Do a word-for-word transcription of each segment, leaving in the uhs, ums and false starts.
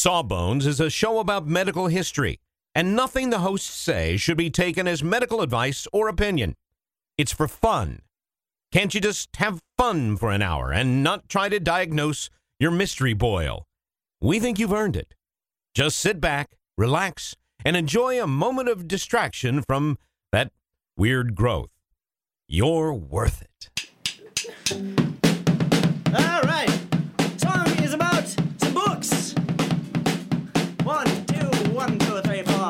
Sawbones is a show about medical history, and nothing the hosts say should be taken as medical advice or opinion. It's for fun. Can't you just have fun for an hour and not try to diagnose your mystery boil? We think you've earned it. Just sit back, relax, and enjoy a moment of distraction from that weird growth. You're worth it. All right. Song is about some books. One, two, one, two, three, four.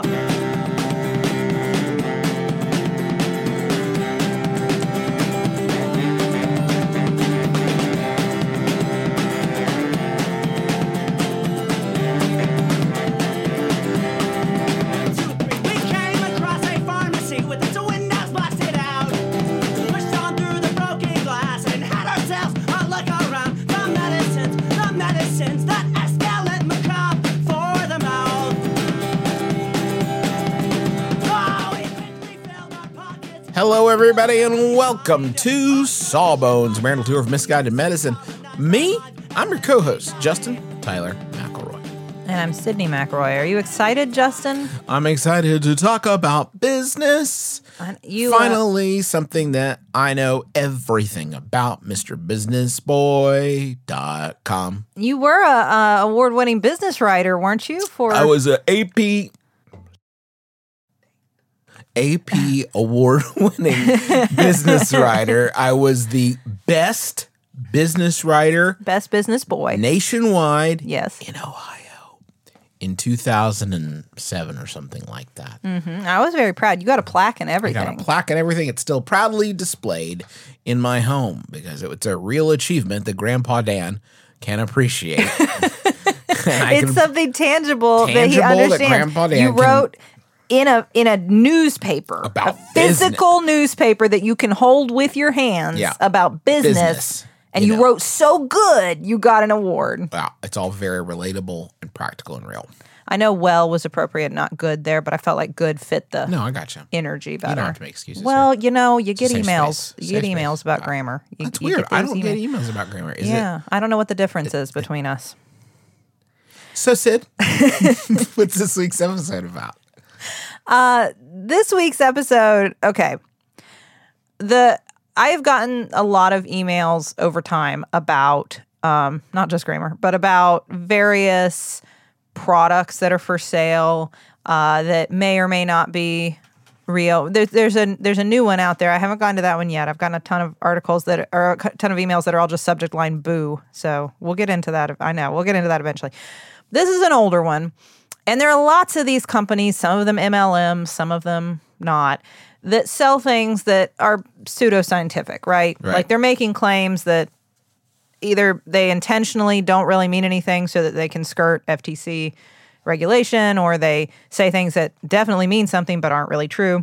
Hello, everybody, and welcome to Sawbones, Marital Tour of Misguided Medicine. Me, I'm your co-host, Justin Tyler McElroy. And I'm Sydney McElroy. Are you excited, Justin? I'm excited to talk about business. You, Finally, uh, something that I know everything about, Mister Business Boy dot com. You were a, a award-winning business writer, weren't you? For I was a AP... A P award-winning business writer. I was the best business writer. Best business boy. Nationwide. Yes. In Ohio. In two thousand seven or something like that. Mm-hmm. I was very proud. You got a plaque and everything. I got a plaque and everything. It's still proudly displayed in my home because it's a real achievement that Grandpa Dan can appreciate. It's can, something tangible, tangible that he understands. That Grandpa Dan you wrote... Can, In a in a newspaper, about a physical business. newspaper that you can hold with your hands yeah. about business, business and you, you know. wrote so good, you got an award. Wow, it's all very relatable and practical and real. I know well was appropriate, not good there, but I felt like good fit the no, I got you. energy better. You don't have to make excuses. Well, here. you know, you get Safe emails. space. You get Safe emails space. about Wow. grammar. You, That's you weird. get I those don't get emails. emails about grammar. Is yeah, it? I don't know what the difference is between us. So, Sid, what's this week's episode about? Uh, this week's episode, okay. The I have gotten a lot of emails over time about um, not just grammar, but about various products that are for sale uh, that may or may not be real. There's there's a there's a new one out there. I haven't gotten to that one yet. I've gotten a ton of articles that are a ton of emails that are all just subject line boo. So we'll get into that. I know we'll get into that eventually. This is an older one. And there are lots of these companies, some of them M L Ms, some of them not, that sell things that are pseudoscientific, right? Right. Like they're making claims that either they intentionally don't really mean anything so that they can skirt F T C regulation, or they say things that definitely mean something but aren't really true.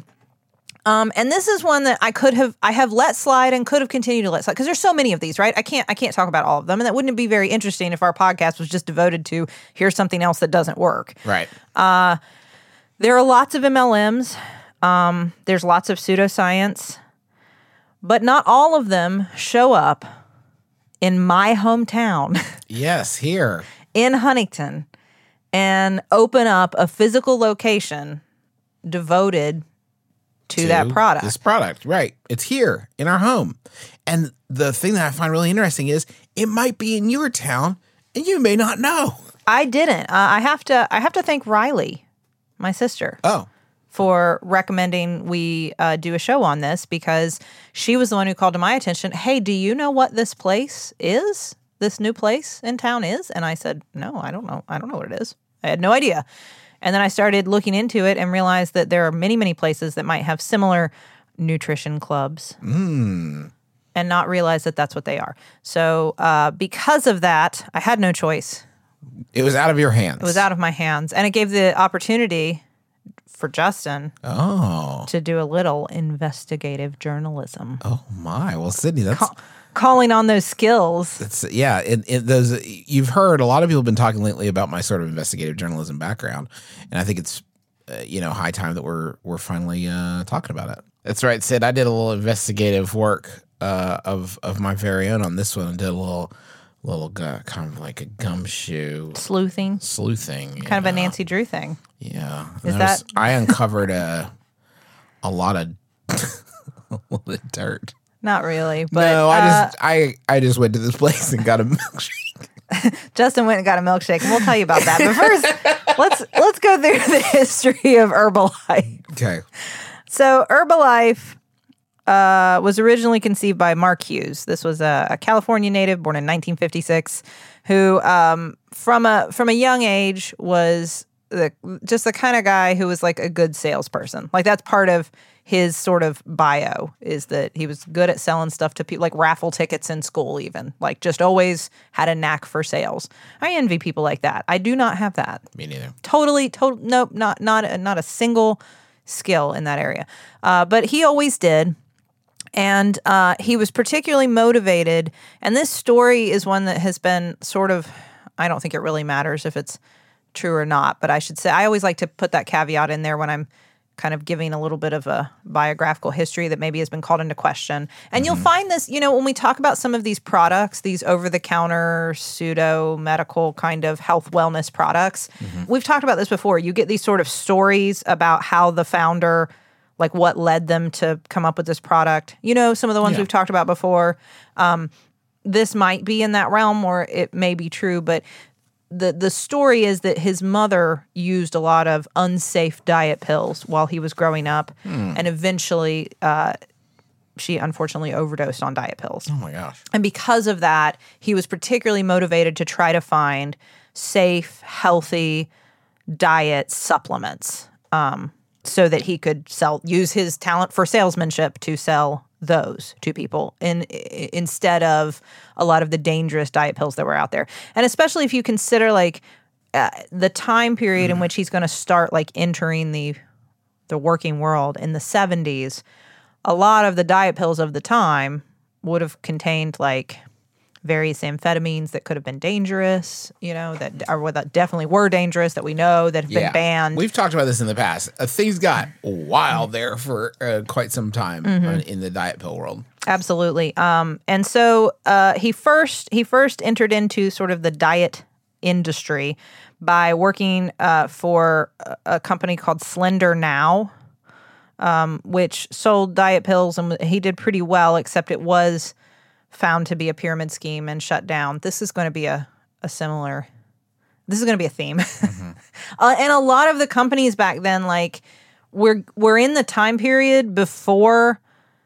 Um, and this is one that I could have, I have let slide and could have continued to let slide because there's so many of these, right? I can't, I can't talk about all of them, and that wouldn't be very interesting if our podcast was just devoted to here's something else that doesn't work. Right. Uh, there are lots of M L Ms. Um, there's lots of pseudoscience, but not all of them show up in my hometown. Yes, here in Huntington, and open up a physical location devoted to, to that product. This product, right. It's here in our home. And the thing that I find really interesting is it might be in your town and you may not know. I didn't. Uh, I have to I have to thank Riley, my sister. Oh. For recommending we uh, do a show on this, because she was the one who called to my attention, hey, do you know what this place is? This new place in town is? And I said, no, I don't know. I don't know what it is. I had no idea. And then I started looking into it and realized that there are many, many places that might have similar nutrition clubs mm. and not realize that that's what they are. So uh, because of that, I had no choice. It was out of your hands. It was out of my hands. And it gave the opportunity for Justin oh. to do a little investigative journalism. Oh, my. Well, Sydney, that's... Call- calling on those skills. That's, yeah, it, it, those you've heard a lot of people have been talking lately about my sort of investigative journalism background, and I think it's uh, you know high time that we're we're finally uh, talking about it. That's right, Sid. I did a little investigative work uh, of of my very own on this one, and did a little little gu- kind of like a gumshoe Sleuthing. sleuthing. you Kind of a know? Nancy Drew thing. Yeah. Is And I was- that- I uncovered a a lot of a lot of dirt. Not really. But no, I uh, just I I just went to this place and got a milkshake. Justin went and got a milkshake, and we'll tell you about that. But first, let's let's go through the history of Herbalife. Okay. So Herbalife uh, was originally conceived by Mark Hughes. This was a, a California native born in nineteen fifty-six, who um, from a from a young age was the, just the kind of guy who was like a good salesperson. Like that's part of his sort of bio, is that he was good at selling stuff to people, like raffle tickets in school even. Like just always had a knack for sales. I envy people like that. I do not have that. Me neither. Totally, total. Nope, not not a, not a single skill in that area. Uh, but he always did, and uh, he was particularly motivated. And this story is one that has been sort of. I don't think it really matters if it's true or not, but I should say I always like to put that caveat in there when I'm kind of giving a little bit of a biographical history that maybe has been called into question. And you'll find this, you know, when we talk about some of these products, these over-the-counter, pseudo-medical kind of health wellness products, we've talked about this before. You get these sort of stories about how the founder, like what led them to come up with this product. You know, some of the ones Yeah. we've talked about before. Um, this might be in that realm, or it may be true, but the the story is that his mother used a lot of unsafe diet pills while he was growing up, and eventually uh, she unfortunately overdosed on diet pills. Oh my gosh. And because of that, he was particularly motivated to try to find safe, healthy diet supplements, um, so that he could sell, use his talent for salesmanship to sell those to people in, i- instead of a lot of the dangerous diet pills that were out there. And especially if you consider like uh, the time period in which he's going to start like entering the the working world in the seventies, a lot of the diet pills of the time would have contained like various amphetamines that could have been dangerous, you know, that are that definitely were dangerous, that we know that have been banned. We've talked about this in the past. Uh, things got wild there for uh, quite some time Mm-hmm. uh, in the diet pill world. Absolutely. Um, and so uh, he first he first entered into sort of the diet industry by working uh, for a, a company called Slender Now, um, which sold diet pills, and he did pretty well, except it was found to be a pyramid scheme and shut down. This is going to be a, a similar, this is going to be a theme. uh, and a lot of the companies back then, like, we're, we're in the time period before,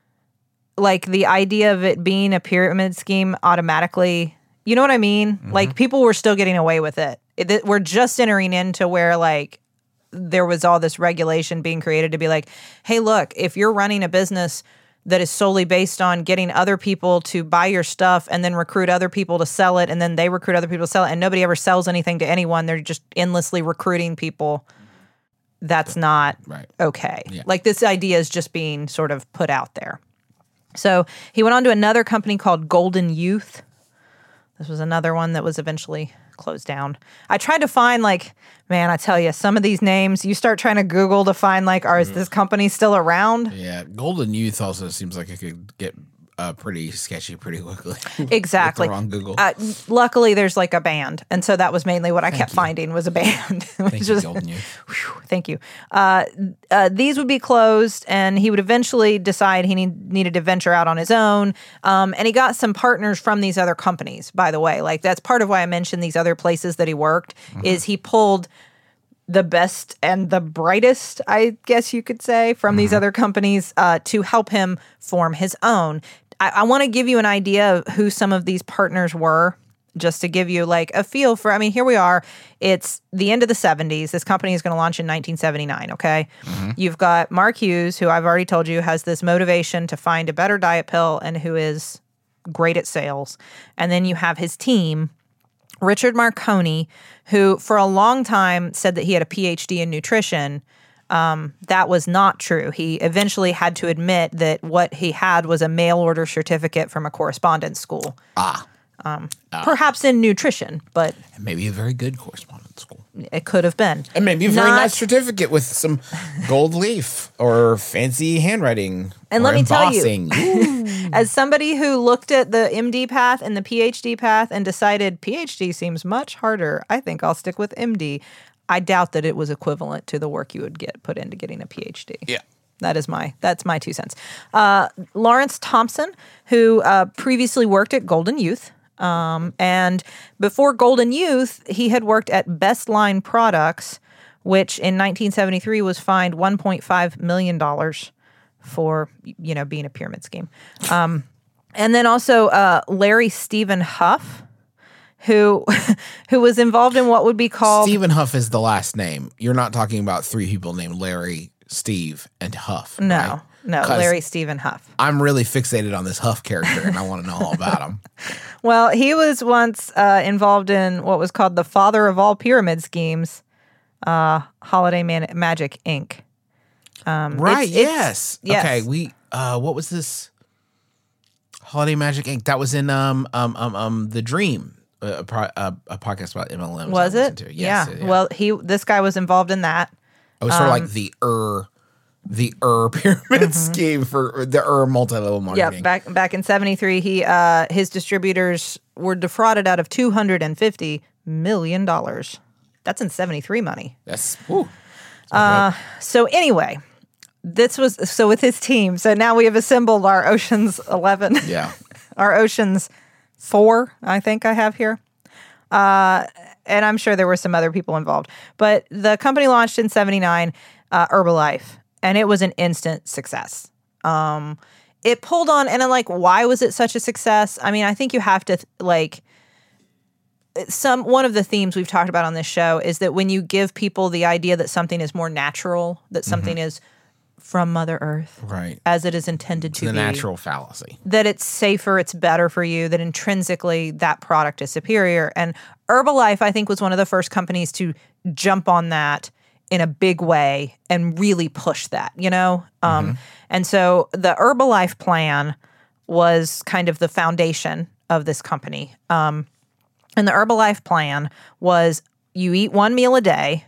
like, the idea of it being a pyramid scheme automatically, you know what I mean? Like, people were still getting away with it. it. it- We're just entering into where, like, there was all this regulation being created to be like, hey, look, if you're running a business that is solely based on getting other people to buy your stuff and then recruit other people to sell it, and then they recruit other people to sell it, and nobody ever sells anything to anyone, they're just endlessly recruiting people, that's not Right. okay. Yeah. Like, this idea is just being sort of put out there. So he went on to another company called Golden Youth. This was another one that was eventually closed down. I tried to find, like, man, I tell you, some of these names, you start trying to Google to find, like, are is this company still around? Yeah. Golden Youth also seems like it could get uh, pretty sketchy pretty quickly. Exactly. With the wrong Google. Uh, luckily, there's like a band, and so that was mainly what I kept finding was a band. which Thank you, was- Golden Youth. Whew, thank you. Uh, uh, these would be closed, and he would eventually decide he need, needed to venture out on his own. Um, and he got some partners from these other companies, by the way. Like, that's part of why I mentioned these other places that he worked, is he pulled the best and the brightest, I guess you could say, from these other companies uh, to help him form his own. I, I want to give you an idea of who some of these partners were, just to give you like a feel for, I mean, here we are. It's the end of the seventies. This company is going to launch in nineteen seventy-nine, okay? You've got Mark Hughes, who I've already told you has this motivation to find a better diet pill and who is great at sales. And then you have his team, Richard Marconi, who for a long time said that he had a P H D in nutrition. Um, that was not true. He eventually had to admit that what he had was a mail order certificate from a correspondence school. Ah. Um, perhaps in nutrition, but And maybe a very good correspondence school. it could have been. And maybe a very Not- nice certificate with some gold leaf or fancy handwriting. And or let me tell you- embossing. Ooh. As somebody who looked at the M D path and the P H D path and decided P H D seems much harder, I think I'll stick with M D. I doubt that it was equivalent to the work you would get put into getting a P H D. Yeah. That is my that's my two cents. Uh, Lawrence Thompson, who uh, previously worked at Golden Youth, um, and before Golden Youth, he had worked at Best Line Products, which in nineteen seventy-three was fined one point five million dollars for you know being a pyramid scheme. Um, and then also uh, Larry Stephen Huff, who who was involved in what would be called Stephen Huff is the last name. You're not talking about three people named Larry, Steve, and Huff. no right? no 'Cause Larry Stephen Huff. I'm really fixated on this Huff character, and I want to know all about him. Well, he was once uh, involved in what was called the father of all pyramid schemes, uh, Holiday Man- Magic Incorporated. Um, Right? it's- it's- yes. yes. Okay. We. Uh, what was this? Holiday Magic Incorporated. That was in um um um um the Dream, a, pro- a, a podcast about M L Ms. Was I listened it? to. Yes, yeah. Well, he this guy was involved in that. it was sort of um, like the Ur, the Ur pyramid scheme for the Ur multi-level Mm-hmm. Yeah, marketing. back back in seventy-three, he uh, his distributors were defrauded out of two hundred fifty million dollars. That's in seventy-three money. That's whew. So anyway, this was so with his team. So now we have assembled our Ocean's eleven. Yeah. Our Ocean's four, I think I have here. Uh, and I'm sure there were some other people involved. But the company launched in seventy-nine, uh, Herbalife, and it was an instant success. Um, it pulled on, and I'm like, why was it such a success? I mean, I think you have to, like, some one of the themes we've talked about on this show is that when you give people the idea that something is more natural, that something is from Mother Earth, Right. as it is intended to The be, natural fallacy. that it's safer, it's better for you, that intrinsically that product is superior. And Herbalife, I think, was one of the first companies to jump on that in a big way and really push that, you know? Um, and so the Herbalife plan was kind of the foundation of this company. Um, and the Herbalife plan was you eat one meal a day,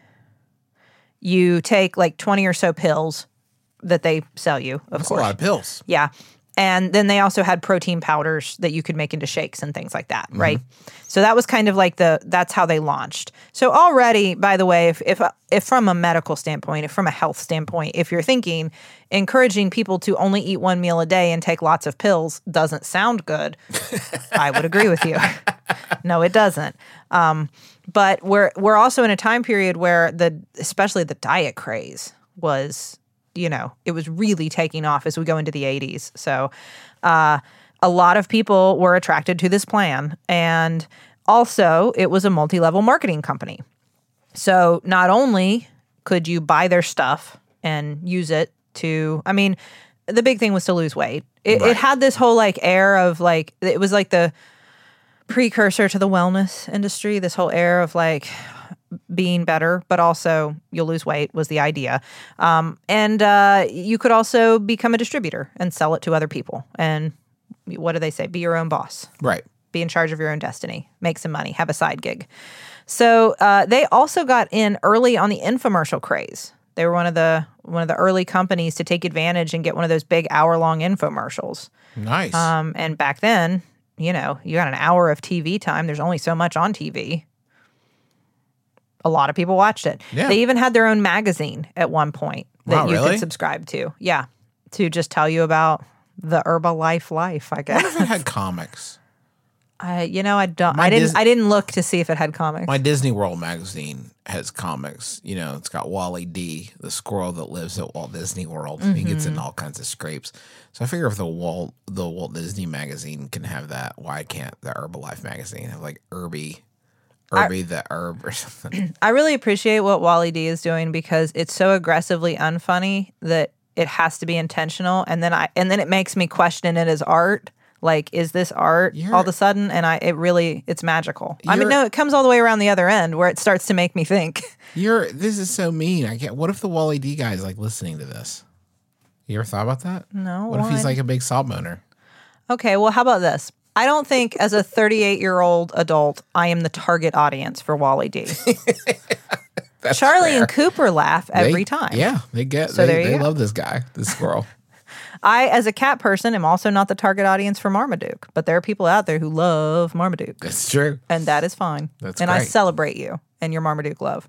you take like twenty or so pills that they sell you, of That's course. a lot of pills. Yeah. And then they also had protein powders that you could make into shakes and things like that, right? So that was kind of like the that's how they launched. So already, by the way, if if if from a medical standpoint, if from a health standpoint, if you're thinking encouraging people to only eat one meal a day and take lots of pills doesn't sound good, I would agree with you. No, it doesn't. Um, but we're we're also in a time period where the especially the diet craze was, you know, it was really taking off as we go into the eighties. So uh, a lot of people were attracted to this plan. And also, it was a multi-level marketing company. So not only could you buy their stuff and use it to, I mean, the big thing was to lose weight. It, Right. it had this whole like air of like, it was like the precursor to the wellness industry, this whole air of like being better, but also you'll lose weight was the idea. Um, and uh, you could also become a distributor and sell it to other people. And what do they say? Be your own boss. Right. Be in charge of your own destiny. Make some money. Have a side gig. So uh, they also got in early on the infomercial craze. They were one of the one of the early companies to take advantage and get one of those big hour long infomercials. Nice. Um, and back then, you know, you got an hour of T V time. There's only so much on T V. A lot of people watched it. Yeah. They even had their own magazine at one point that Wow, you really? could subscribe to. Yeah. To just tell you about the Herbalife life, I What guess. if it had comics? I, you know, I don't. My I didn't. Dis- I didn't look to see if it had comics. My Disney World magazine has comics. You know, it's got Wally D, the squirrel that lives at Walt Disney World. He gets Mm-hmm. in all kinds of scrapes. So I figure if the Walt the Walt Disney magazine can have that, why can't the Herbalife magazine have like Herbie, Herbie the herb or something? I really appreciate what Wally D is doing because it's so aggressively unfunny that it has to be intentional, and then I and then it makes me question it as art. Like, is this art You're- all of a sudden? And I, it really, it's magical. I mean, You're- no, it comes all the way around the other end where it starts to make me think. You're this is so mean. I can't. What if the Wally D guy is like listening to this? You ever thought about that? No, What if he's why? like a big sob owner? Okay, well, how about this? I don't think as a thirty-eight-year-old adult, I am the target audience for Wally D. That's Charlie fair. and Cooper laugh every They- time. Yeah, they get. So they there you they go. love this guy, this squirrel. I, as a cat person, am also not the target audience for Marmaduke, but there are people out there who love Marmaduke, That's true. and that is fine. That's and I great. Hmm. celebrate you and your Marmaduke love.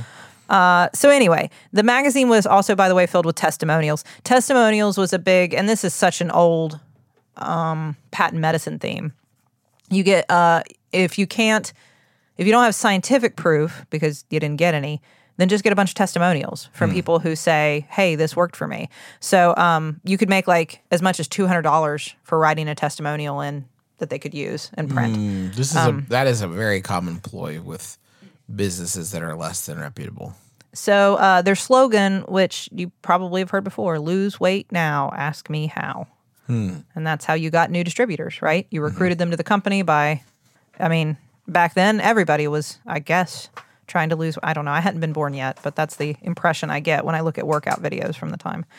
Uh, so anyway, the magazine was also, by the way, filled with testimonials. Testimonials was a big, and this is such an old um, patent medicine theme. You get, uh, if you can't, if you don't have scientific proof because you didn't get any, then just get a bunch of testimonials from people who say, hey, this worked for me. So um, you could make like as much as two hundred dollars for writing a testimonial in that they could use and print. Mm, this is Um, a that is a very common ploy with businesses that are less than reputable. So uh, their slogan, which you probably have heard before, lose weight now, ask me how. And that's how you got new distributors, right? You recruited them to the company by, I mean, back then everybody was, I guess, trying to lose, I don't know, I hadn't been born yet, but that's the impression I get when I look at workout videos from the time.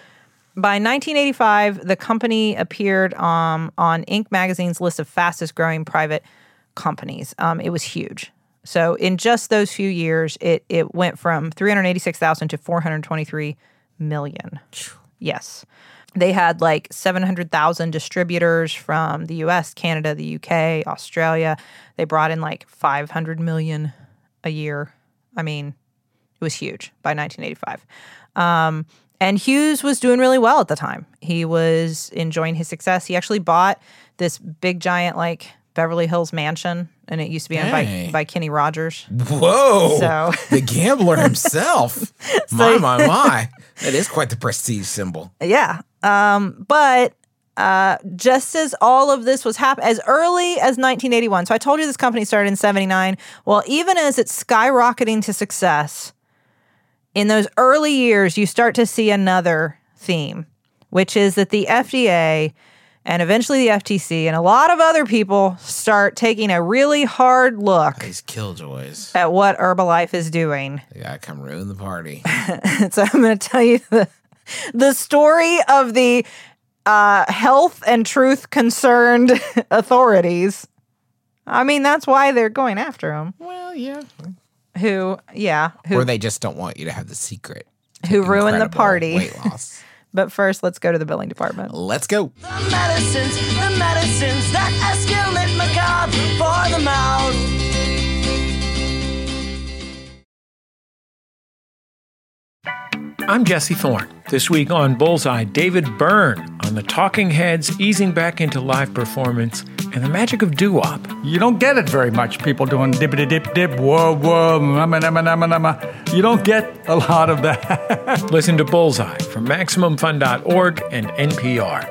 By nineteen eighty-five, the company appeared um, on Inc magazine's list of fastest growing private companies. Um, it was huge. So in just those few years, it it went from three hundred eighty-six thousand to four hundred twenty-three million. Yes. They had like seven hundred thousand distributors from the U S, Canada, the U K, Australia. They brought in like five hundred million a year. I mean, it was huge by nineteen eighty-five. Um, and Hughes was doing really well at the time. He was enjoying his success. He actually bought this big, giant, like, Beverly Hills mansion, and it used to be owned Hey. by, by Kenny Rogers. Whoa! So- the gambler himself. my my my! That is quite the prestige symbol. Yeah. Um, but uh, just as all of this was happening, as early as nineteen eighty-one, so I told you this company started in seventy-nine. Well, even as it's skyrocketing to success, in those early years, you start to see another theme, which is that the F D A and eventually the F T C and a lot of other people start taking a really hard look These killjoys. at what Herbalife is doing. They gotta come ruin the party. So I'm going to tell you the, the story of the uh, health and truth concerned authorities. I mean, that's why they're going after them. Well, yeah. Who, yeah, who, Or they just don't want you to have the secret. to who ruined the incredible party. Weight loss. But first, let's go to the billing department. Let's go. The medicines, the medicines that escalate macabre for the mouth. I'm Jesse Thorne. This week on Bullseye, David Byrne on the Talking Heads easing back into live performance and the magic of doo-wop. You don't get it very much, people doing dippity dip dip, whoa, whoa, nama, nama, nama, nama. You don't get a lot of that. Listen to Bullseye from Maximum Fun dot org and N P R.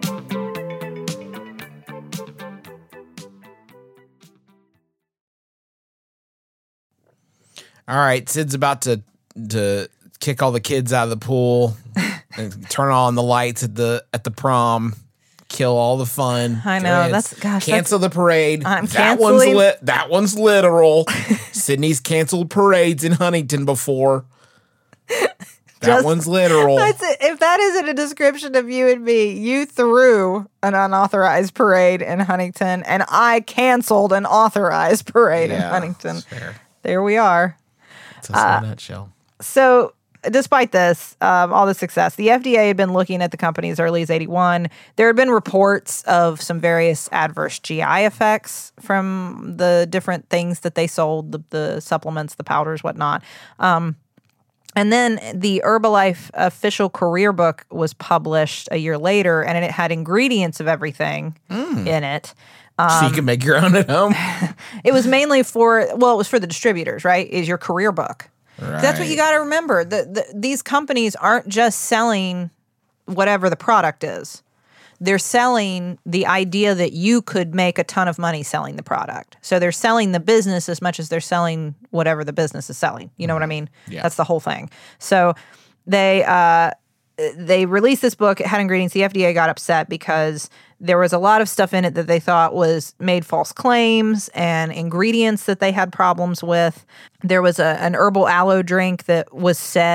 All right, Sid's about to to kick all the kids out of the pool and turn on the lights at the at the prom, kill all the fun. I know, Kids. that's- gosh, cancel the parade. I'm that one's canceling- lit. That one's literal. Sydney's canceled parades in Huntington before. That Just- one's literal. That's it. If that isn't a description of you and me, you threw an unauthorized parade in Huntington, and I canceled an authorized parade in Yeah, Huntington. it's fair. There we are. It's also a nutshell. So, despite this, um, all the success, the F D A had been looking at the company as early as eighty-one. There had been reports of some various adverse G I effects from the different things that they sold, the, the supplements, the powders, whatnot. Um, and then the Herbalife official career book was published a year later, and it had ingredients of everything in it. so you can make your own at home. It was mainly for, well, it was for the distributors, right? Is your career book. That's what you got to remember. The, the, these companies aren't just selling whatever the product is. They're selling the idea that you could make a ton of money selling the product. So they're selling the business as much as they're selling whatever the business is selling. You know what I mean? Yeah. That's the whole thing. So they uh, they released this book. It had ingredients. The F D A got upset because there was a lot of stuff in it that they thought was made false claims and ingredients that they had problems with. There was a, an herbal aloe drink that was said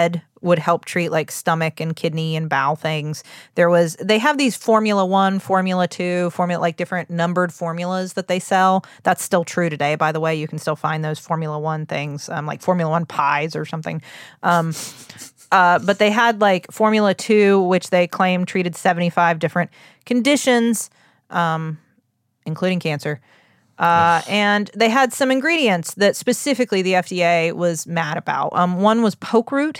would help treat like stomach and kidney and bowel things. There was they have these Formula One, Formula Two, Formula like different numbered formulas that they sell. That's still true today, by the way. You can still find those Formula One things, um, like Formula One pies or something. Um, uh, but they had like Formula Two, which they claimed treated seventy-five different conditions, um, including cancer. Uh, and they had some ingredients that specifically the F D A was mad about. Um, one was poke root.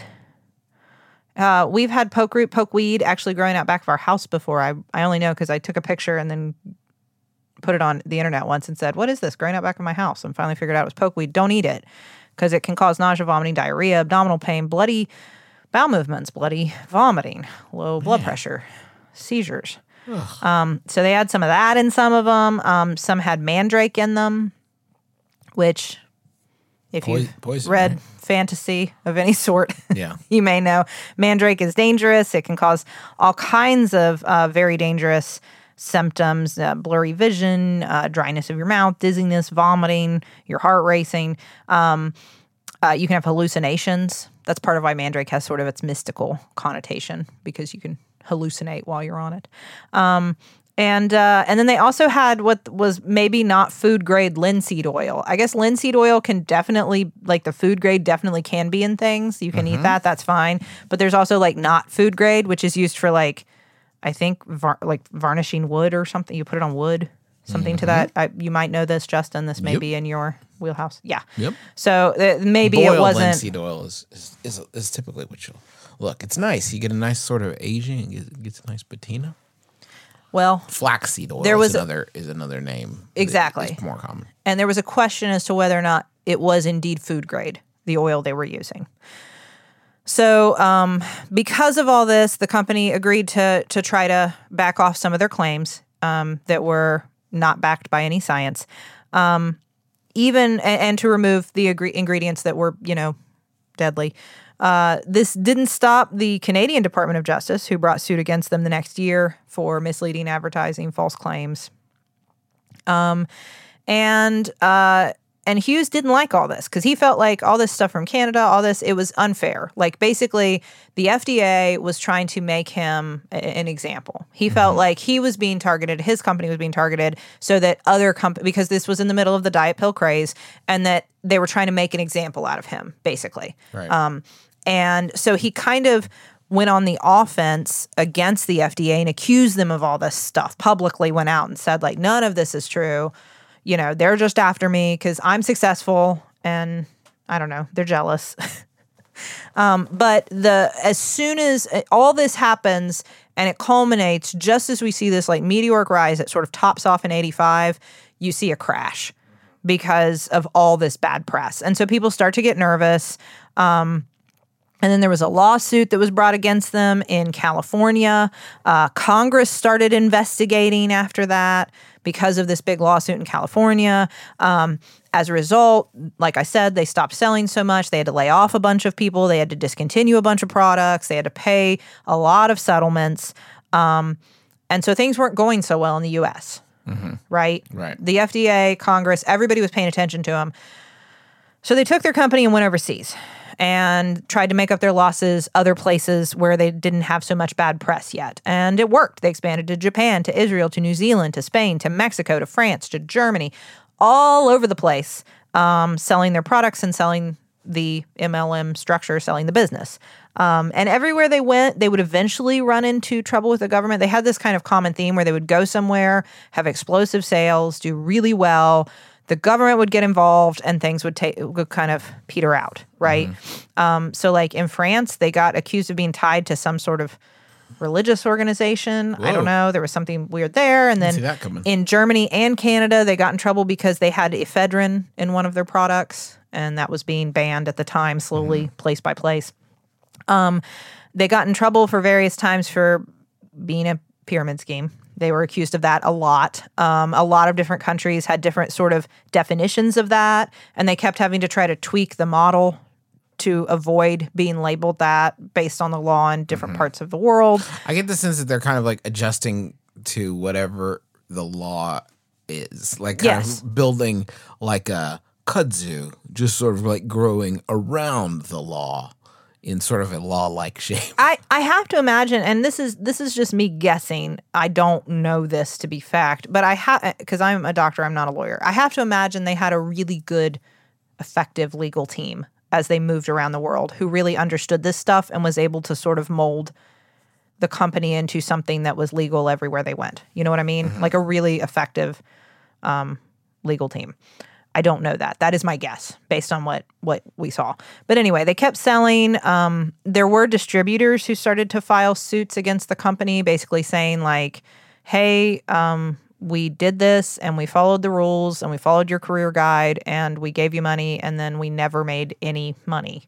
Uh, we've had poke root, poke weed actually growing out back of our house before. I I only know because I took a picture and then put it on the internet once and said, "What is this growing out back of my house?" And finally figured out it was poke weed. Don't eat it because it can cause nausea, vomiting, diarrhea, abdominal pain, bloody bowel movements, bloody vomiting, low blood pressure, seizures. Um, so they had some of that in some of them. Um, some had mandrake in them, which if Poi- you've poison, read right? fantasy of any sort, Yeah. you may know mandrake is dangerous. It can cause all kinds of uh, very dangerous symptoms, uh, blurry vision, uh, dryness of your mouth, dizziness, vomiting, your heart racing. Um, uh, you can have hallucinations. That's part of why mandrake has sort of its mystical connotation because you can hallucinate while you're on it. Um, and uh, and then they also had what was maybe not food grade linseed oil. I guess linseed oil can definitely, like the food grade definitely can be in things. You can eat that, that's fine. But there's also like not food grade, which is used for like, I think var- like varnishing wood or something. You put it on wood, something to that. I, you might know this, Justin. This may Yep. be in your wheelhouse. Yeah. Yep. So uh, maybe Boiled it wasn't. linseed oil is, is, is, is typically what you'll look. It's nice. You get a nice sort of aging. It gets a nice patina. Well, Flaxseed oil There was is a- another is another name. Exactly. It's more common. and there was a question as to whether or not it was indeed food grade, the oil they were using. So um, because of all this, the company agreed to to try to back off some of their claims um, that were not backed by any science, um, even and, and to remove the agree- ingredients that were, you know, deadly. Uh, this didn't stop the Canadian Department of Justice, who brought suit against them the next year for misleading advertising, false claims. Um, and uh, and Hughes didn't like all this because he felt like all this stuff from Canada, all this, it was unfair. Like basically, the F D A was trying to make him a- an example. He felt like he was being targeted, his company was being targeted, so that other companies, because this was in the middle of the diet pill craze, and that they were trying to make an example out of him, basically. Right. Um, and so he kind of went on the offense against the F D A and accused them of all this stuff, publicly went out and said, like, none of this is true. You know, they're just after me because I'm successful and I don't know, they're jealous. um, but the as soon as all this happens and it culminates, just as we see this like meteoric rise, it sort of tops off in eighty-five, you see a crash because of all this bad press. And so people start to get nervous. Um, And then there was a lawsuit that was brought against them in California. Uh, Congress started investigating after that because of this big lawsuit in California. Um, as a result, like I said, they stopped selling so much. They had to lay off a bunch of people. They had to discontinue a bunch of products. They had to pay a lot of settlements. Um, and so things weren't going so well in the U S, Mm-hmm. right? Right. The F D A, Congress, everybody was paying attention to them. So they took their company and went overseas and tried to make up their losses other places where they didn't have so much bad press yet. And it worked. They expanded to Japan, to Israel, to New Zealand, to Spain, to Mexico, to France, to Germany, all over the place, um, selling their products and selling the M L M structure, selling the business. Um, and everywhere they went, they would eventually run into trouble with the government. They had this kind of common theme where they would go somewhere, have explosive sales, do really well. The government would get involved and things would take would kind of peter out, right? Mm-hmm. Um, so like in France, they got accused of being tied to some sort of religious organization. Whoa. I don't know. There was something weird there. And then see that coming. in Germany and Canada, they got in trouble because they had ephedrine in one of their products, and that was being banned at the time, slowly, mm-hmm. place by place. Um, they got in trouble for various times for being a pyramid scheme. They were accused of that a lot. Um, a lot of different countries had different sort of definitions of that, and they kept having to try to tweak the model to avoid being labeled that based on the law in different mm-hmm. parts of the world. I get the sense that they're kind of like adjusting to whatever the law is, like kind Yes. of building like a kudzu, just sort of like growing around the law in sort of a law-like shape. I, I have to imagine, and this is this is just me guessing. I don't know this to be fact, but I have because I'm a doctor. I'm not a lawyer. I have to imagine they had a really good, effective legal team as they moved around the world who really understood this stuff and was able to sort of mold the company into something that was legal everywhere they went. You know what I mean? Mm-hmm. Like a really effective um, legal team. I don't know that. That is my guess based on what, what we saw. But anyway, they kept selling. Um, there were distributors who started to file suits against the company, basically saying like, hey, um, we did this and we followed the rules and we followed your career guide and we gave you money and then we never made any money.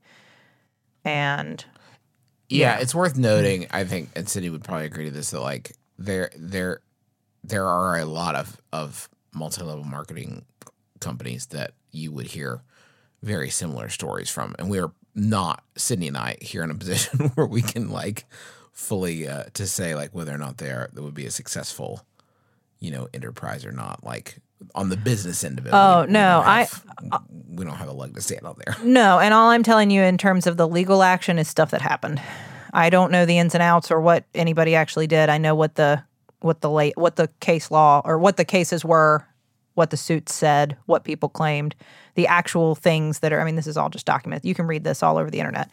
And yeah, yeah. it's worth noting, I think, and Cindy would probably agree to this, that like there there there are a lot of, of multi-level marketing companies that you would hear very similar stories from, and we're not, Sydney and I, here in a position where we can like fully uh, to say like whether or not they are that would be a successful, you know, enterprise or not. Like on the business end of it. Oh we, we no, have, I we don't have a leg to stand on there. No, and all I'm telling you in terms of the legal action is stuff that happened. I don't know the ins and outs or what anybody actually did. I know what the what the late what the case law or what the cases were, what the suits said, what people claimed, the actual things that are, I mean, this is all just documented. You can read this all over the internet.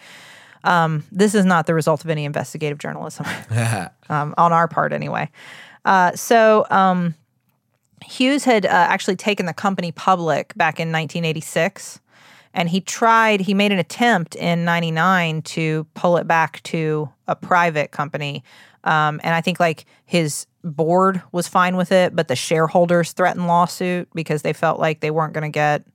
Um, this is not the result of any investigative journalism, um, on our part anyway. Uh, so um, Hughes had uh, actually taken the company public back in nineteen eighty-six, and he tried, he made an attempt in ninety-nine to pull it back to a private company. Um, and I think like his board was fine with it, but the shareholders threatened lawsuit because they felt like they weren't going to get,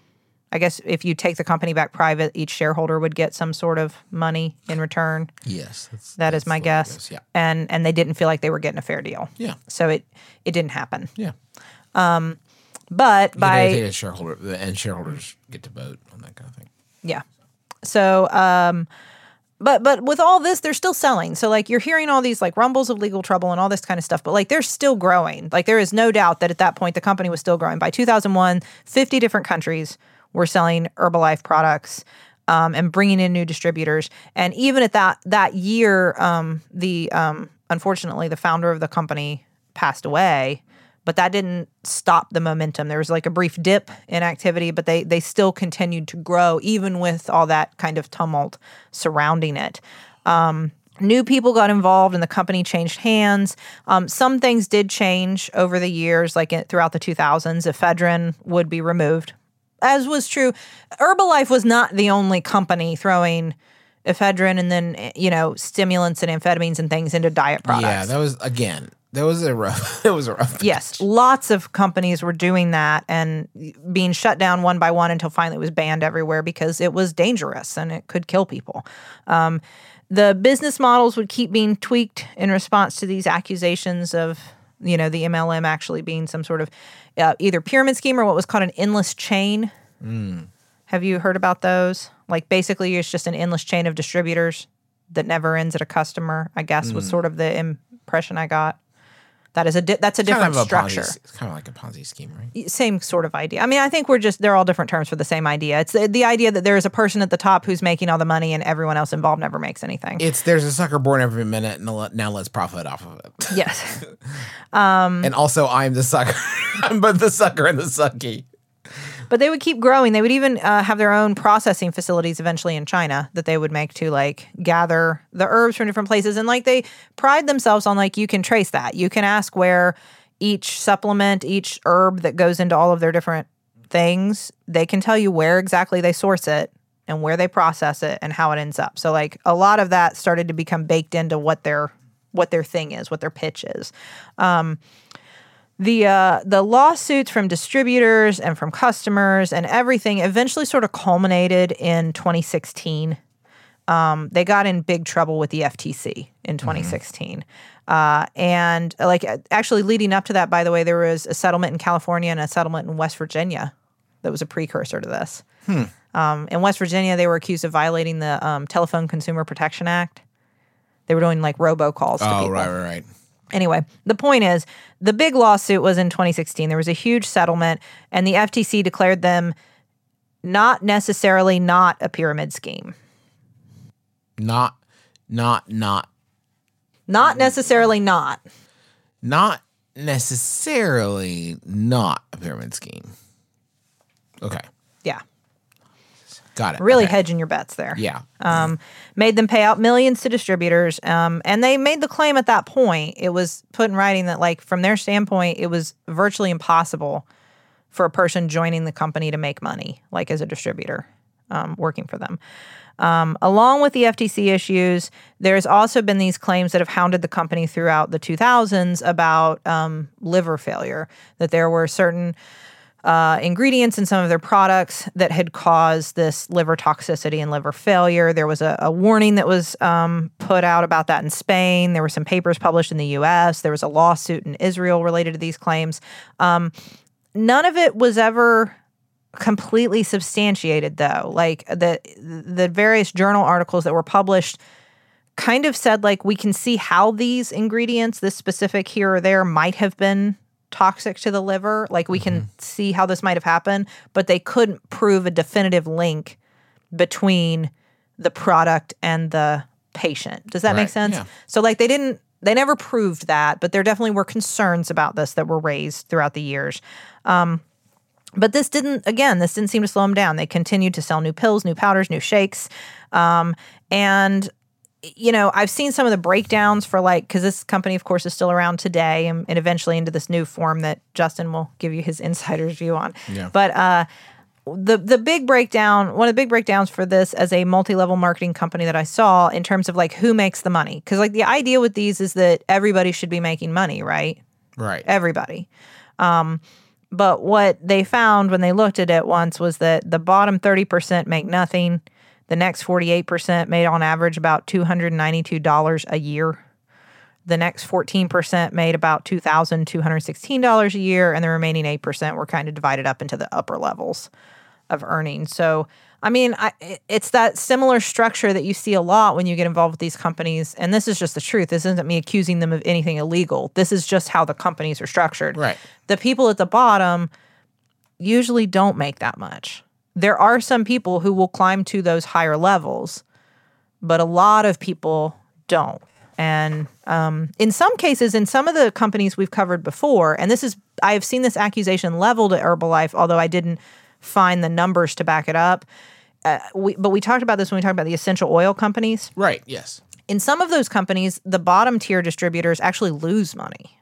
I guess if you take the company back private, each shareholder would get some sort of money in return. Yes. That's, that that's is my guess. Goes, yeah. And and they didn't feel like they were getting a fair deal. Yeah. So it, it didn't happen. Yeah. Um, but You by... get a shareholder, and shareholders get to vote on that kind of thing. Yeah. So... Um, But but with all this, they're still selling. So like you're hearing all these like rumbles of legal trouble and all this kind of stuff, but like they're still growing. Like there is no doubt that at that point the company was still growing. By two thousand one, fifty different countries were selling Herbalife products um, and bringing in new distributors. And even at that that year, um, the um, unfortunately the founder of the company passed away. But that didn't stop the momentum. There was like a brief dip in activity, but they they still continued to grow even with all that kind of tumult surrounding it. Um, new people got involved and the company changed hands. Um, some things did change over the years, like in, throughout the two thousands. Ephedrine would be removed, as was true. Herbalife was not the only company throwing ephedrine and then, you know, stimulants and amphetamines and things into diet products. Yeah, that was, again... That was a rough. It was a rough. Yes, lots of companies were doing that and being shut down one by one until finally it was banned everywhere because it was dangerous and it could kill people. Um, the business models would keep being tweaked in response to these accusations of, you know, the M L M actually being some sort of uh, either pyramid scheme or what was called an endless chain. Mm. Have you heard about those? Like basically, it's just an endless chain of distributors that never ends at a customer. I guess mm. was sort of the impression I got. That is a di- that's a different kind of a structure. Ponzi, it's kind of like a Ponzi scheme, right? Same sort of idea. I mean, I think we're just they're all different terms for the same idea. It's the, the idea that there is a person at the top who's making all the money and everyone else involved never makes anything. It's there's a sucker born every minute, and now let's profit off of it. Yes. um, and also, I'm the sucker. I'm both the sucker and the sucky. But they would keep growing. They would even uh, have their own processing facilities eventually in China that they would make to like gather the herbs from different places. And like they pride themselves on like you can trace that. You can ask where each supplement, each herb that goes into all of their different things, they can tell you where exactly they source it and where they process it and how it ends up. So like a lot of that started to become baked into what their what their thing is, what their pitch is. Um, The uh, the lawsuits from distributors and from customers and everything eventually sort of culminated in twenty sixteen. Um, they got in big trouble with the F T C in twenty sixteen. Mm-hmm. Uh, and like actually leading up to that, by the way, there was a settlement in California and a settlement in West Virginia that was a precursor to this. Hmm. Um, in West Virginia, they were accused of violating the um, Telephone Consumer Protection Act. They were doing like robocalls to oh, people. Oh, right, right, right. Anyway, the point is, the big lawsuit was in twenty sixteen. There was a huge settlement, and the F T C declared them not necessarily not a pyramid scheme. Not, not, not, Not necessarily not. not necessarily not a pyramid scheme. Okay. Yeah. Got it. Really okay. hedging your bets there. Yeah. Um, made them pay out millions to distributors. Um, and they made the claim at that point. It was put in writing that, like, from their standpoint, it was virtually impossible for a person joining the company to make money, like as a distributor, um, working for them. Um, along with the F T C issues, there's also been these claims that have hounded the company throughout the two thousands about um, liver failure, that there were certain uh, ingredients in some of their products that had caused this liver toxicity and liver failure. There was a, a warning that was um, put out about that in Spain. There were some papers published in the U S. There was a lawsuit in Israel related to these claims. Um, none of it was ever completely substantiated, though. Like the the various journal articles that were published kind of said, like, we can see how these ingredients, this specific here or there, might have been toxic to the liver. Like, we can mm-hmm. see how this might have happened, but they couldn't prove a definitive link between the product and the patient. Does that right. make sense? Yeah. So, like, they didn't, they never proved that, but there definitely were concerns about this that were raised throughout the years. Um, But this didn't, again, this didn't seem to slow them down. They continued to sell new pills, new powders, new shakes. Um, and, you know, I've seen some of the breakdowns for, like, because this company, of course, is still around today and, and eventually into this new form that Justin will give you his insider's view on. Yeah. But uh, the the big breakdown, one of the big breakdowns for this as a multi-level marketing company that I saw in terms of, like, who makes the money. Because, like, the idea with these is that everybody should be making money, right? Right. Everybody. Um But what they found when they looked at it once was that the bottom thirty percent make nothing. The next forty-eight percent made on average about two hundred ninety-two dollars a year. The next fourteen percent made about two thousand two hundred sixteen dollars a year. And the remaining eight percent were kind of divided up into the upper levels of earnings. So, I mean, I, it's that similar structure that you see a lot when you get involved with these companies. And this is just the truth. This isn't me accusing them of anything illegal. This is just how the companies are structured. Right. The people at the bottom usually don't make that much. There are some people who will climb to those higher levels, but a lot of people don't. And um, in some cases, in some of the companies we've covered before, and this is, I have seen this accusation leveled at Herbalife, although I didn't find the numbers to back it up. Uh, we, but we talked about this when we talked about the essential oil companies. Right, yes. In some of those companies, the bottom tier distributors actually lose money.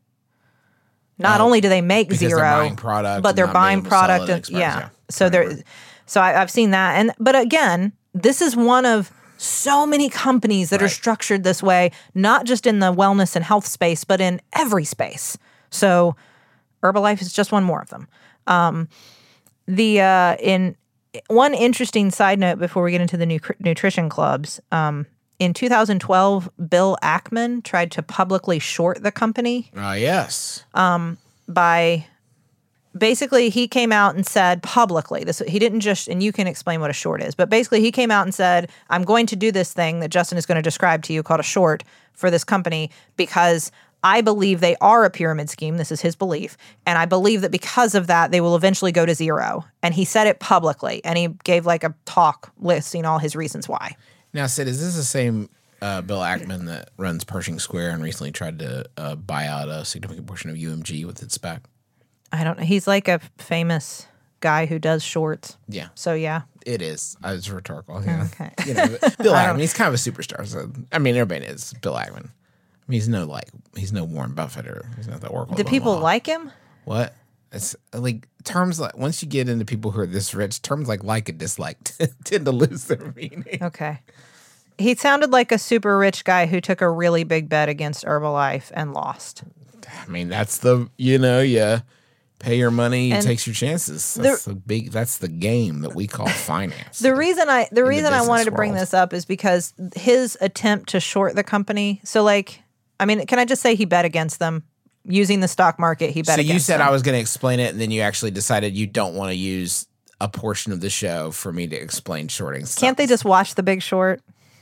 Not Oh, only do they make because zero, they're buying product but and they're not being buying able to sell product. it at And, expense, yeah. yeah. So there, so I, I've seen that. And but again, this is one of so many companies that Right. are structured this way, not just in the wellness and health space, but in every space. So Herbalife is just one more of them. Um, the uh, in one interesting side note before we get into the new nutrition clubs. Um, in two thousand twelve, Bill Ackman tried to publicly short the company Ah, uh, yes. by basically he came out and said publicly this. He didn't just, and you can explain what a short is, but basically he came out and said, I'm going to do this thing that Justin is going to describe to you called a short for this company because I believe they are a pyramid scheme. This is his belief. And I believe that because of that, they will eventually go to zero. And he said it publicly. And he gave like a talk listing all his reasons why. Now, Sid, is this the same uh, Bill Ackman that runs Pershing Square and recently tried to uh, buy out a significant portion of U M G with its SPAC? I don't know. He's like a famous guy who does shorts. Yeah. So, yeah. It is. Uh, It's rhetorical. Yeah. Okay. You know, Bill Ackman, he's kind of a superstar. So, I mean, everybody is Bill Ackman. I mean, he's no like he's no Warren Buffett or he's not the Oracle. Do people like him? What? It's like terms like once you get into people who are this rich, terms like like and dislike tend to lose their meaning. Okay. He sounded like a super rich guy who took a really big bet against Herbalife and lost. I mean, that's the you know you pay your money, you And takes your chances. That's the, the big. That's the game that we call finance. The reason I the the reason I wanted to business bring world. this up is because his attempt to short the company. So like, I mean, can I just say he bet against them using the stock market? He bet So against you said them. I was going to explain it, and then you actually decided you don't want to use a portion of the show for me to explain shorting. Stuff. Can't they just watch The Big Short?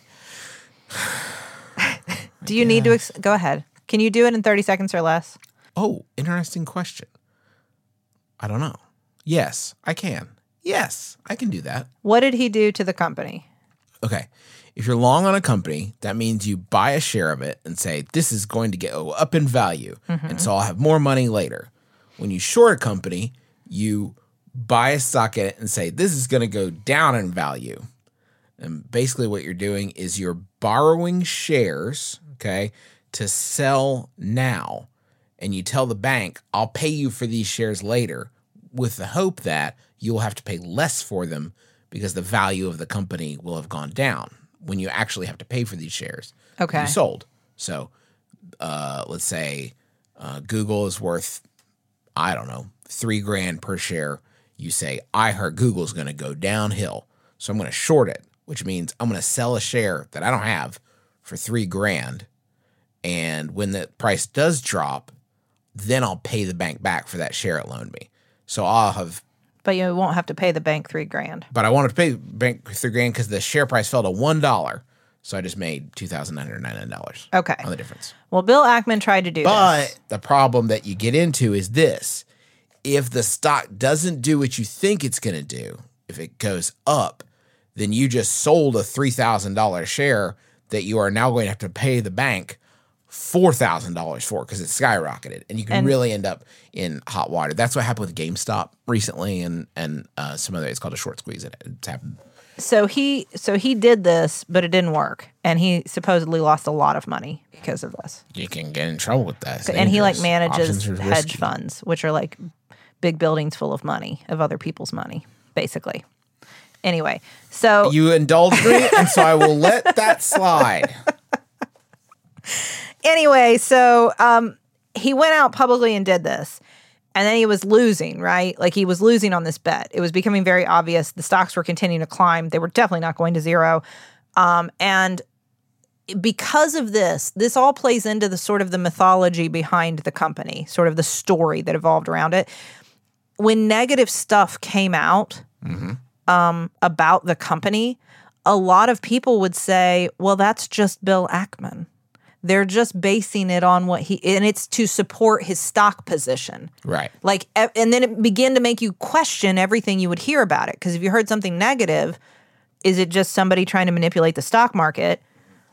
Do you need to ex- go ahead? Can you do it in thirty seconds or less? Oh, interesting question. I don't know. Yes, I can. Yes, I can do that. What did he do to the company? Okay. If you're long on a company, that means you buy a share of it and say, this is going to go up in value. Mm-hmm. And so I'll have more money later. When you short a company, you buy a stock in it and say, this is going to go down in value. And basically what you're doing is you're borrowing shares, okay, to sell now. And you tell the bank, I'll pay you for these shares later, with the hope that you'll have to pay less for them because the value of the company will have gone down when you actually have to pay for these shares. Okay. You sold. So uh, let's say uh, Google is worth, I don't know, three grand per share. You say, I heard Google's going to go downhill, so I'm going to short it, which means I'm going to sell a share that I don't have for three grand. And when the price does drop, then I'll pay the bank back for that share it loaned me. So I'll have... But you won't have to pay the bank three grand. But I wanted to pay the bank three grand because the share price fell to one dollar. So I just made two thousand nine hundred ninety-nine dollars. Okay. On the difference. Well, Bill Ackman tried to do but this. But the problem that you get into is this. If the stock doesn't do what you think it's going to do, if it goes up, then you just sold a three thousand dollars share that you are now going to have to pay the bank four thousand dollars for because it's skyrocketed. And you can And- really end up in hot water. That's what happened with GameStop recently and and uh, some other, it's called a short squeeze. It, it's happened. So he so he did this, but it didn't work. And he supposedly lost a lot of money because of this. You can get in trouble with that. It's And he like dangerous. manages Options are hedge risky. funds, which are like big buildings full of money, of other people's money, basically. Anyway, so You indulged me, and so I will let that slide. anyway, so um, he went out publicly and did this. And then he was losing, right? Like he was losing on this bet. It was becoming very obvious. The stocks were continuing to climb. They were definitely not going to zero. Um, and because of this, this all plays into the sort of the mythology behind the company, sort of the story that evolved around it. When negative stuff came out Mm-hmm. um, about the company, a lot of people would say, well, that's just Bill Ackman. They're just basing it on what he, and it's to support his stock position. Right. Like, e- and then it began to make you question everything you would hear about it. Because if you heard something negative, is it just somebody trying to manipulate the stock market,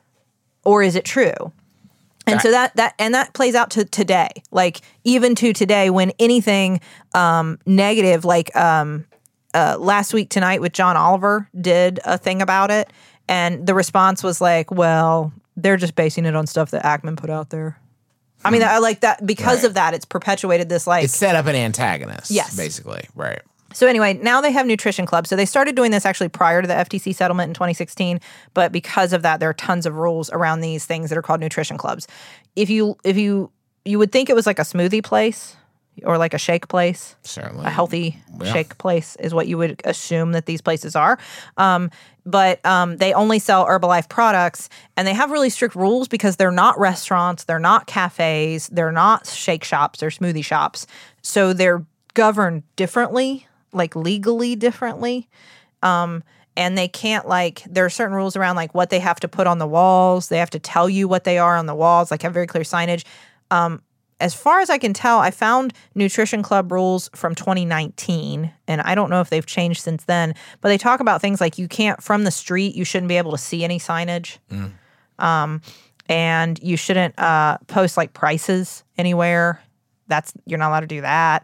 or is it true? And That- so that that and that plays out to today. Like even to today, when anything um, negative, like um, uh, last week tonight with John Oliver did a thing about it, and the response was like, "Well, they're just basing it on stuff that Ackman put out there." I mean, I like that because Right. of that. It's perpetuated this like It's set up an antagonist. Yes. Basically. Right. So anyway, now they have nutrition clubs. So they started doing this actually prior to the F T C settlement in twenty sixteen, but because of that, there are tons of rules around these things that are called nutrition clubs. If you if you you would think it was like a smoothie place or like a shake place, Certainly. a healthy Yeah. shake place is what you would assume that these places are. Um, but um, they only sell Herbalife products, and they have really strict rules because they're not restaurants, they're not cafes, they're not shake shops or smoothie shops. So they're governed differently, like legally differently. Um, and they can't like, there are certain rules around like what they have to put on the walls. They have to tell you what they are on the walls, like have very clear signage. Um, as far as I can tell, I found Nutrition Club rules from twenty nineteen, and I don't know if they've changed since then, but they talk about things like you can't, from the street, you shouldn't be able to see any signage. Mm. Um, and you shouldn't uh, post like prices anywhere. That's, you're not allowed to do that.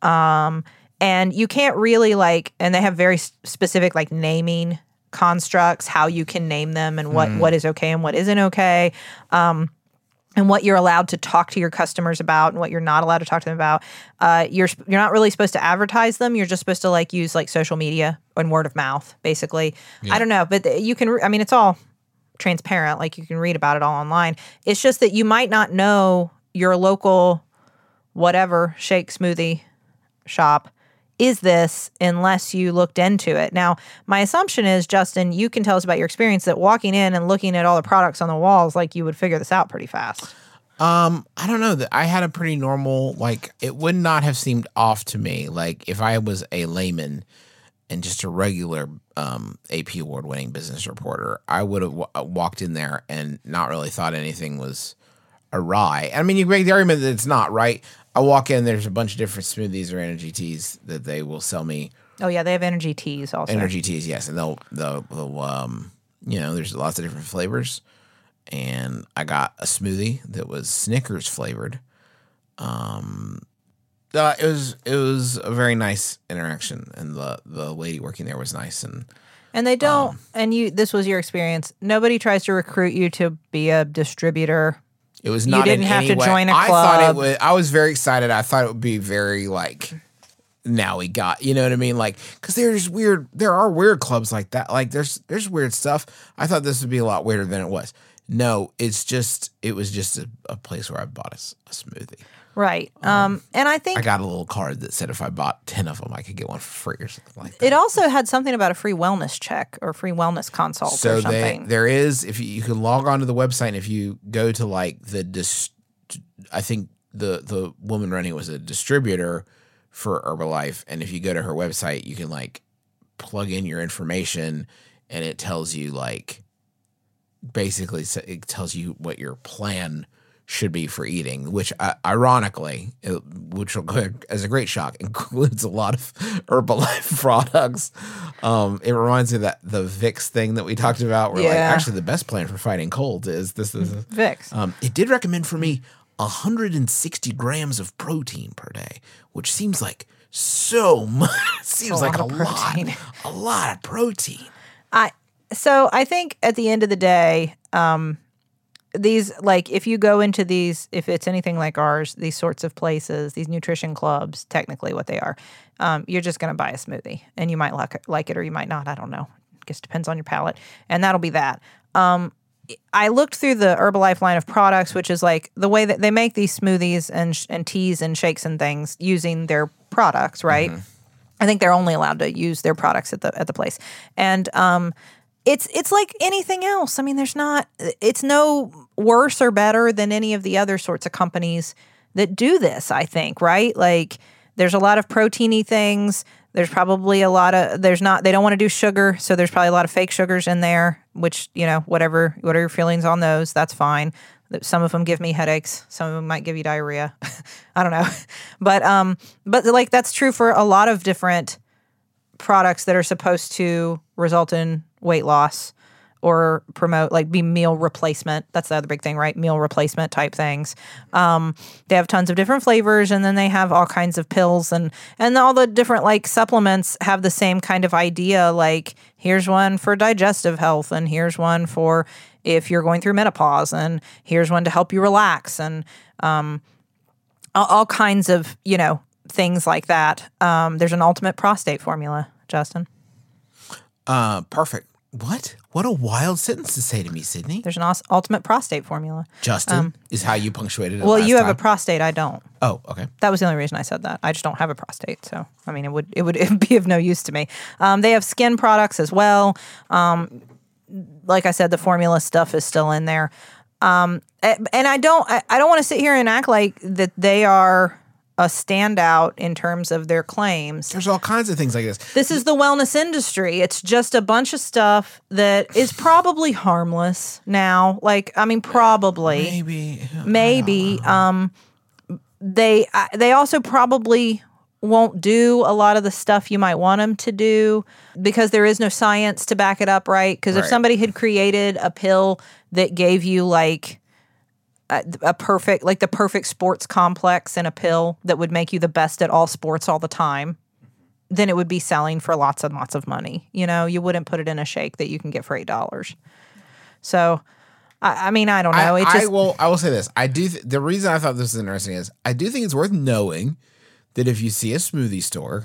Um, and you can't really like, and they have very s- specific like naming constructs, how you can name them and what, what is okay and what isn't okay. Um, and what you're allowed to talk to your customers about and what you're not allowed to talk to them about. Uh, you're sp- you're not really supposed to advertise them. You're just supposed to like use like social media and word of mouth, basically. I don't know, but th- you can. Re- I mean, it's all transparent. Like you can read about it all online. It's just that you might not know your local whatever shake smoothie shop is this unless you looked into it. Now, my assumption is, Justin, you can tell us about your experience that walking in and looking at all the products on the walls, like you would figure this out pretty fast. Um, I don't know that I had a pretty normal, like it would not have seemed off to me. Like if I was a layman and just a regular um, A P award winning business reporter, I would have w- walked in there and not really thought anything was awry. I mean, you make the argument that it's not, right? I walk in, there's a bunch of different smoothies or energy teas that they will sell me. Oh, yeah, they have energy teas also. Energy teas, yes, and they'll they'll, they'll um, you know, there's lots of different flavors. And I got a smoothie that was Snickers flavored. Um, uh, it was it was a very nice interaction, and the the lady working there was nice. And And they don't, Um, and you, this was your experience. Nobody tries to recruit you to be a distributor. it was You not. didn't in have any to way- join a I thought it club. was. I was very excited. I thought it would be very like. Now we got, you know what I mean? Like, because there's weird. There are weird clubs like that. Like, there's there's weird stuff. I thought this would be a lot weirder than it was. No, it's just it was just a, a place where I bought a, s- a smoothie. Right. Um, and I think I got a little card that said if I bought ten of them, I could get one for free or something like that. it also had something about a free wellness check or free wellness consult So or they, something. there is, if you, you can log on to the website, and if you go to like the, dis, I think the the woman running it was a distributor for Herbalife, and if you go to her website, you can like plug in your information, and it tells you like basically s- it tells you what your plan should be for eating, which uh, ironically, it, which will go as a great shock, includes a lot of Herbalife products. Um, it reminds me of that the Vicks thing that we talked about, where like Yeah. actually the best plan for fighting colds is this is Vicks. um, it did recommend for me one hundred sixty grams of protein per day, which seems like so much. It seems a like a lot of lot, protein. a lot of protein. I so I think at the end of the day, um, these like if you go into these, if it's anything like ours, these sorts of places, these nutrition clubs, technically what they are, um, you're just going to buy a smoothie, and you might like it, like it or you might not. I don't know. I guess depends on your palate, and that'll be that. Um, I looked through the Herbalife line of products, which is like the way that they make these smoothies and sh- and teas and shakes and things using their products, right? I think they're only allowed to use their products at the at the place, and um, it's it's like anything else. I mean, there's not. It's no worse or better than any of the other sorts of companies that do this. I think, right? Like, there's a lot of proteiny things. There's probably a lot of. There's not. They don't want to do sugar, so there's probably a lot of fake sugars in there. Which, you know, whatever whatever your feelings on those, that's fine. Some of them give me headaches. Some of them might give you diarrhea. I don't know, but um, but like that's true for a lot of different products that are supposed to result in weight loss or promote, like be meal replacement. That's the other big thing, right? Meal replacement type things. Um, they have tons of different flavors, and then they have all kinds of pills, and and all the different like supplements have the same kind of idea. Like, here's one for digestive health, and here's one for if you're going through menopause, and here's one to help you relax, and um, all, all kinds of, you know, things like that. Um, there's an ultimate prostate formula, Justin. Uh, perfect. What? What a wild sentence to say to me, Sydney. There's an us- ultimate prostate formula. Justin is how you punctuated it. Well, last you have a time. prostate. I don't. Oh, okay. That was the only reason I said that. I just don't have a prostate, so I mean, it would it would it would be of no use to me. Um, they have skin products as well. Um, like I said, the formula stuff is still in there, um, a- and I don't I, I don't want to sit here and act like that they are a standout in terms of their claims. There's all kinds of things like this. This is the wellness industry. It's just a bunch of stuff that is probably harmless now. Like, I mean, probably. Maybe. Maybe. Um, they uh, they also probably won't do a lot of the stuff you might want them to do because there is no science to back it up, right? Because if Right. somebody had created a pill that gave you like a, a perfect, like the perfect sports complex in a pill that would make you the best at all sports all the time, then it would be selling for lots and lots of money. You know, you wouldn't put it in a shake that you can get for eight dollars. So, I, I mean, I don't know. I, It I just will. I will say this. I do. Th- the reason I thought this was interesting is I do think it's worth knowing that if you see a smoothie store,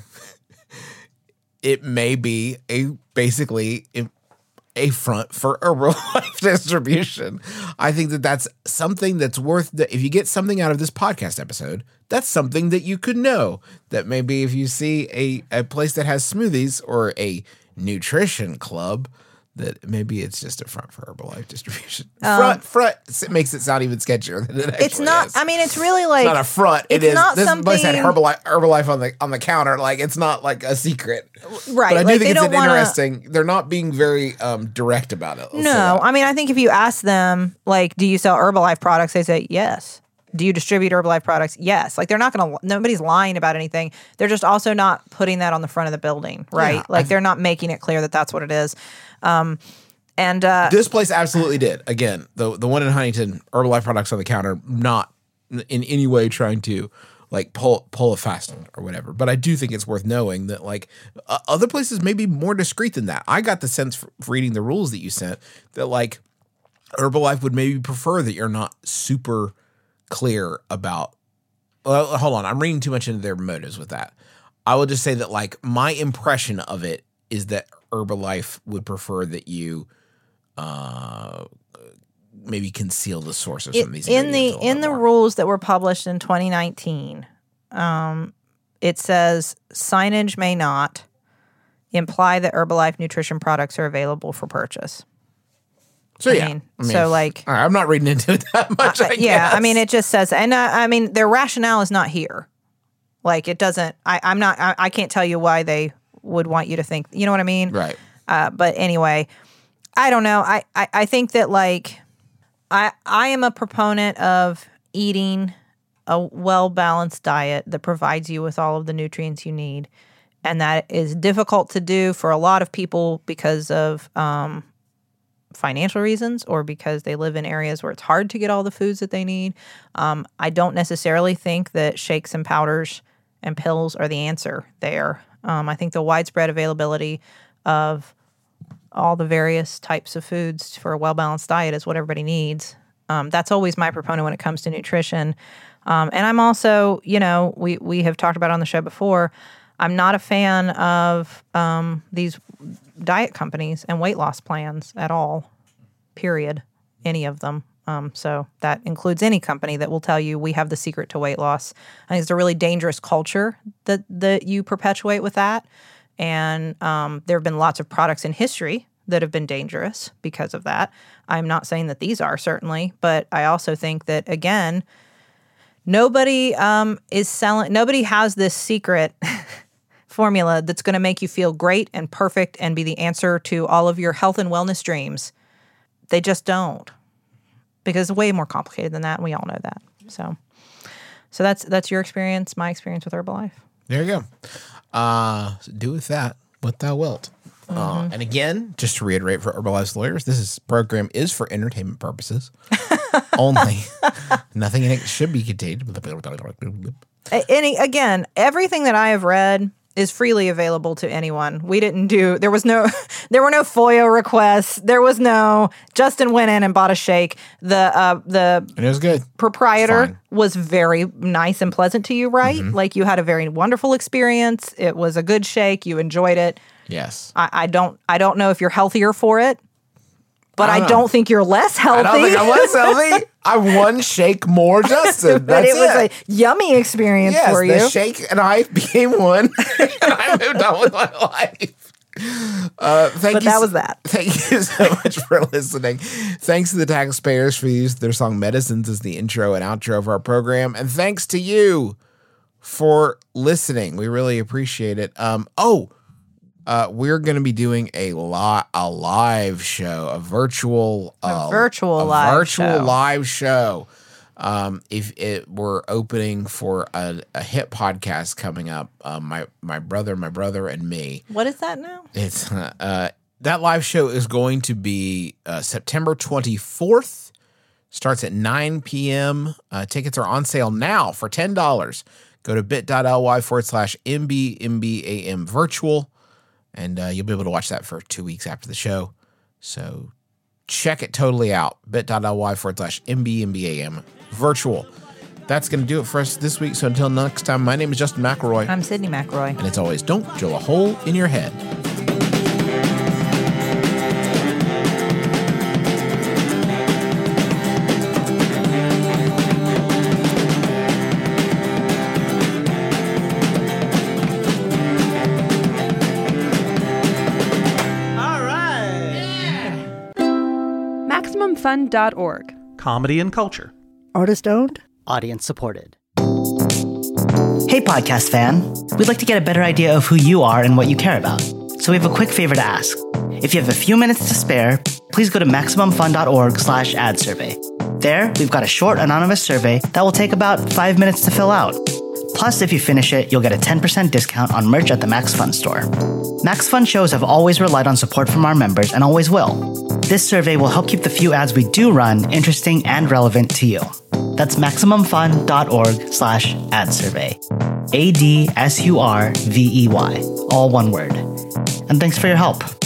it may be a basically a, a front for Herbalife distribution. I think that that's something that's worth. The, if you get something out of this podcast episode, that's something that you could know. That maybe if you see a a place that has smoothies or a nutrition club, that maybe it's just a front for Herbalife distribution. front, front it makes it sound even sketchier than it actually Um, it's not. is. I mean, it's really like It's not a front. It it's is. not This place had something- Herbalife, Herbalife on the on the counter. Like it's not like a secret, right. But I do like, think they it's don't an wanna, interesting. They're not being very um, direct about it. Let's say No, that. I mean, I think if you ask them, like, do you sell Herbalife products? They say yes. Do you distribute Herbalife products? Yes. Like, they're not going to. Nobody's lying about anything. They're just also not putting that on the front of the building, right? Yeah, like, I- they're not making it clear that that's what it is. Um, And uh, this place absolutely did. Again, the the one in Huntington, Herbalife products on the counter, not in any way trying to like pull pull a fast one or whatever. But I do think it's worth knowing that like uh, other places may be more discreet than that. I got the sense for, for reading the rules that you sent that like Herbalife would maybe prefer that you're not super clear about. Well, hold on, I'm reading too much into their motives with that. I will just say that like my impression of it is that Herbalife would prefer that you. Uh, maybe conceal the source of some of these in the in the more. rules that were published in twenty nineteen. Um, it says signage may not imply that Herbalife nutrition products are available for purchase. So I yeah, mean, I mean, so like, all right, I'm not reading into it that much. uh, I yeah, guess. I mean, it just says, and uh, I mean, their rationale is not here. Like, it doesn't. I, I'm not. I, I can't tell you why they would want you to think. You know what I mean? right. Uh, but anyway. I don't know. I, I, I think that like I I am a proponent of eating a well-balanced diet that provides you with all of the nutrients you need. And that is difficult to do for a lot of people because of um, financial reasons or because they live in areas where it's hard to get all the foods that they need. Um, I don't necessarily think that shakes and powders and pills are the answer there. Um, I think the widespread availability of all the various types of foods for a well-balanced diet is what everybody needs. Um, that's always my proponent when it comes to nutrition. Um, and I'm also, you know, we, we have talked about it on the show before, I'm not a fan of um, these diet companies and weight loss plans at all, period, any of them. Um, so that includes any company that will tell you we have the secret to weight loss. I think it's a really dangerous culture that, that you perpetuate with that. And um, there have been lots of products in history that have been dangerous because of that. I'm not saying that these are, certainly, but I also think that, again, nobody um, is selling, nobody has this secret formula that's going to make you feel great and perfect and be the answer to all of your health and wellness dreams. They just don't, because it's way more complicated than that, and we all know that. So, so that's that's your experience, my experience with Herbalife. There you go. Uh, do with that what thou wilt. Mm-hmm. Uh, and again, just to reiterate for Herbalife's lawyers, this is, program is for entertainment purposes only. Nothing in it should be contained. Any again, everything that I have read is freely available to anyone. We didn't do, there was no, there were no FOIA requests. There was no, Justin went in and bought a shake. The, uh, the And it was good. proprietor Fine. was very nice and pleasant to you, right? Mm-hmm. Like you had a very wonderful experience. It was a good shake. You enjoyed it. Yes. I, I don't, I don't know if you're healthier for it, but I I don't don't, know. think you're less healthy. I don't think I was healthy. I one shake more, Justin. but That's it was it. a yummy experience yes, for the you. shake and I became one, and I moved on with my life. Uh, thank But you that s- was that. Thank you so much for listening. Thanks to the taxpayers for using their song "Medicines" as the intro and outro of our program, and thanks to you for listening. We really appreciate it. Um, oh. Uh, we're going to be doing a lot, a live show, a virtual, uh, virtual a live virtual show. live show. Um, if it we're opening for a, a hit podcast coming up, uh, my my brother, my brother, and me. What is that now? It's uh, uh, that live show is going to be uh, September twenty-fourth. Starts at nine p.m. Uh, tickets are on sale now for ten dollars. Go to bit.ly forward slash mbmbam virtual. And uh, you'll be able to watch that for two weeks after the show. So check it totally out. bit.ly forward slash mbmbam virtual. That's going to do it for us this week. So until next time, my name is Justin McElroy. I'm Sydney McRoy. And it's always, don't drill a hole in your head. All right. Maximum Fun dot org. Comedy and culture. Artist owned? Audience supported. Hey, podcast fan. We'd like to get a better idea of who you are and what you care about. So we have a quick favor to ask. If you have a few minutes to spare, please go to maximum fun dot org slash ad survey. There, we've got a short anonymous survey that will take about five minutes to fill out. Plus, if you finish it, you'll get a ten percent discount on merch at the Max Fun store. Max Fun shows have always relied on support from our members and always will. This survey will help keep the few ads we do run interesting and relevant to you. That's MaximumFun.org slash ad survey. A D S U R V E Y. All one word. And thanks for your help.